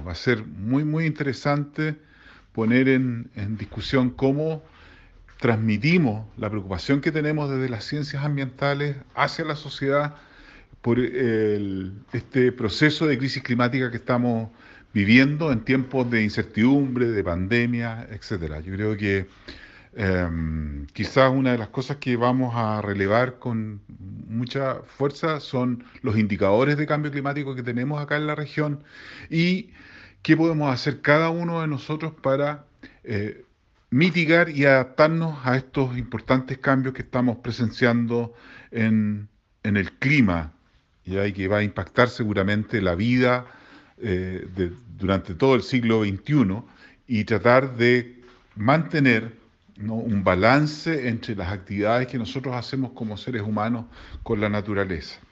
Va a ser muy interesante poner en discusión cómo transmitimos la preocupación que tenemos desde las ciencias ambientales hacia la sociedad por este proceso de crisis climática que estamos viviendo en tiempos de incertidumbre, de pandemia, etcétera. Yo creo que quizás una de las cosas que vamos a relevar con mucha fuerza son los indicadores de cambio climático que tenemos acá en la región y qué podemos hacer cada uno de nosotros para eh, mitigar y adaptarnos a estos importantes cambios que estamos presenciando en el clima y ahí que va a impactar seguramente la vida durante todo el siglo XXI y tratar de mantener, ¿no?, un balance entre las actividades que nosotros hacemos como seres humanos con la naturaleza.